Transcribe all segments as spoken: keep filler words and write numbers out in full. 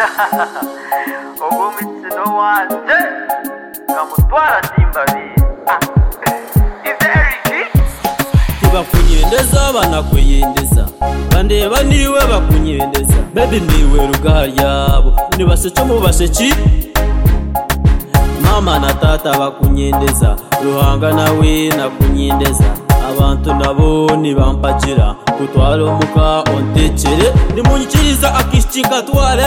Ogo mitsino wanje kamutwara timbabi bakunyendeza banakwiyendeza bandeba niwe bakunyendeza baby niwe rugaryabo nibasece mu baseci mama na tata bakunyendeza ruhanga nawe nakunyendeza abantu nabo nibampagira kutwara umuka ontekere nimunyikiriza akishiki katware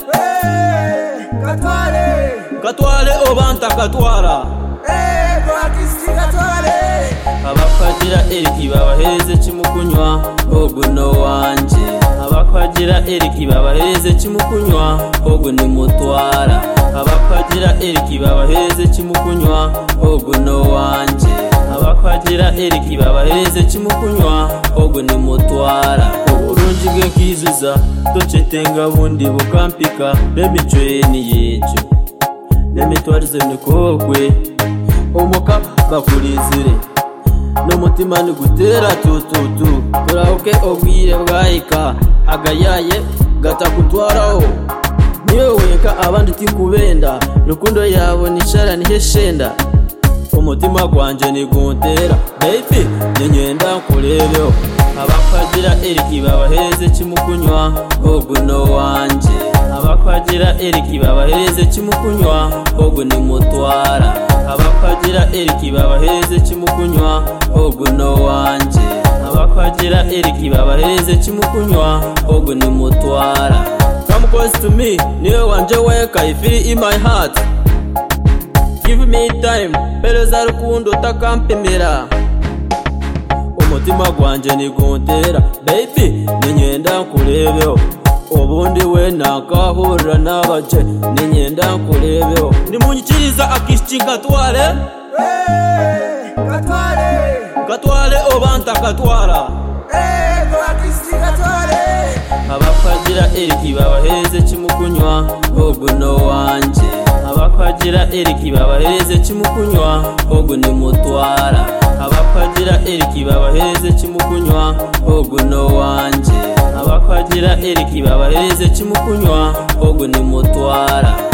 katware katware obanta katwara eh go akishiki katware abakwagira eriki babahereze kimukunywa oguno wanje abakwagira eriki babahereze kimukunywa ogu ni mutwara abakwagira eriki babahereze kimukunywa oguno wanje abakwagira eriki babahereze kimukunywa ogu ni mutwara uburungi bw'enkizuza tocetenga bundi bukampika bemicweni yejo nemitwarize nikogwe umuka bakurizire n'umutima ni gutera tututu turahuke obwire bwahika agayaye gatakutwaraho niyo weka abandi tikubenda rukundo yabo nicara niheshenda umutima gwanje ni guntera baby nyenda kurebeho abakwagira eriki babahereze kimukunywa oguno wanje abakwagira eriki babahereze kimukunywa ogu ni mutwara abakwagira eriki babahereze kimukunywa oguno wanje abakwagira eriki babahereze kimukunywa ogu ni mutwara come close to me niwe wanje weka I feel in my heart give me time pereza rukundo takampemera umutima gwanje ni guntera baby ninyenda kurebeho ubundi we nakahurira n'abaje ninyenda kurebeho nimunyikiriza akishiki katware katware katware obanta katwara eh go akishiki katware abakwagira eriki babahereze kimukunywa oguno wanje abakwagira eriki babahereze kimukunywa ogu ni mutwara abakwagira eriki babahereze kimukunywa oguno wanje abakwagira eriki babahereze kimukunywa ogu ni mutwara